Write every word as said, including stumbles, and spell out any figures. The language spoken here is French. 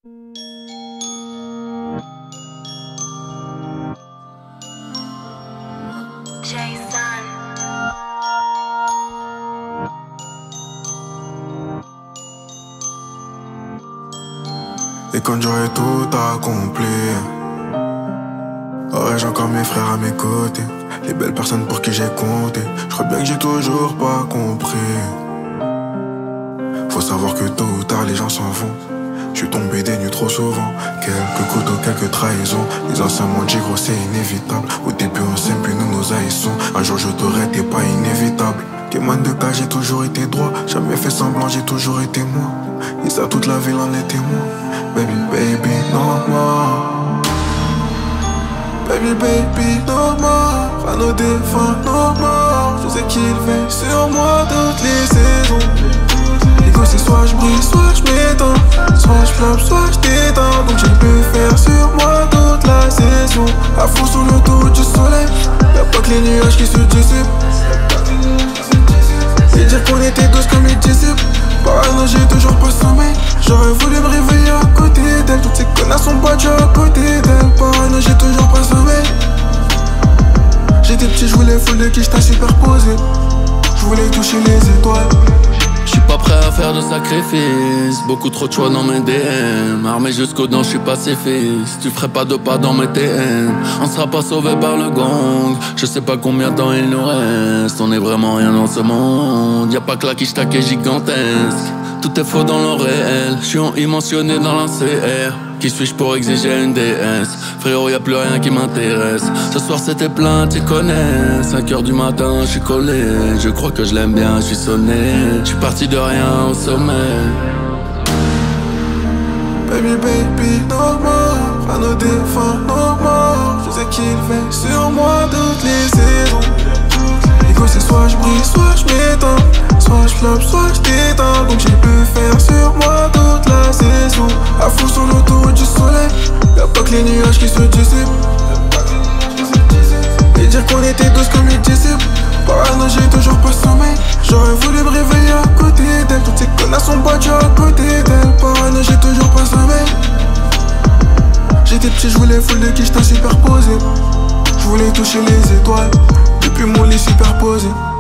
Jason. Et quand j'aurai tout accompli, aurais-je encore mes frères à mes côtés, les belles personnes pour qui j'ai compté. Je crois bien que j'ai toujours pas compris. Faut savoir que tôt ou tard les gens s'en vont. Je suis tombé des nues trop souvent. Quelques couteaux, quelques trahisons. Les anciens m'ont dit gros c'est inévitable. Au début on s'aime puis nous nous haïssons. Un jour je t'aurais, t'es pas inévitable. Témoin de cas, j'ai toujours été droit. Jamais fait semblant, j'ai toujours été moi. Et ça toute la ville en est témoin. Baby, baby, no more. Baby, baby, no more. À nos défunts, no more. Je sais qu'il veille sur moi toutes les saisons. Égo c'est soit je brille, soit je m'éteins. Soit je flamme, soit je t'éteins. Donc j'ai pu faire sur moi toute la saison. À fond sur le dos du soleil. Y'a pas que les nuages qui se dissipent. Et dire qu'on était douces comme les disciples. Parano, j'ai toujours pas sommeil. J'aurais voulu me réveiller à côté d'elle. Toutes ces connasses sont battues à côté d'elle. Parano, j'ai toujours pas sommeil. J'étais petit, j'voulais full de qui j't'a superposé. J'voulais toucher les étoiles. J'suis pas prêt à faire de sacrifices. Beaucoup trop de choix dans mes D M. Armé jusqu'aux dents, j'suis pacifiste. Tu ferais pas de pas dans mes T M. On sera pas sauvé par le gang. Je sais pas combien de temps il nous reste. On est vraiment rien dans ce monde. Y'a pas que la quiche qui est gigantesque. Tout est faux dans le réel. J'suis en I mentionné dans la C R. Qui suis-je pour exiger une déesse? Frérot, y'a plus rien qui m'intéresse. Ce soir c'était plein, tu connais. cinq heures du matin, j'suis collé. Je crois que je l'aime bien, j'suis sonné. J'suis parti de rien au sommet. Baby, baby, no more. À nos défunts, no more. Je sais qu'il veille sur moi toutes les saisons. Égo c'est soit je brille, soit je m'éteins. Soit je flamme, soit je t'éteins. Donc j'ai pu faire sur moi toute la saison. À fond sur le dos du soleil. Y'a pas que les nuages qui se dissipent. Et dire qu'on était douces comme les disciples. Parano, j'ai toujours pas sommeil. J'aurais voulu me réveiller à côté d'elle. Toutes ces connasses sont battues à côté d'elle. Parano, j'ai toujours pas sommeil. J'étais petit, j'voulais full de qui j't'a superposé. J'voulais toucher les étoiles. Depuis mon lit superposé.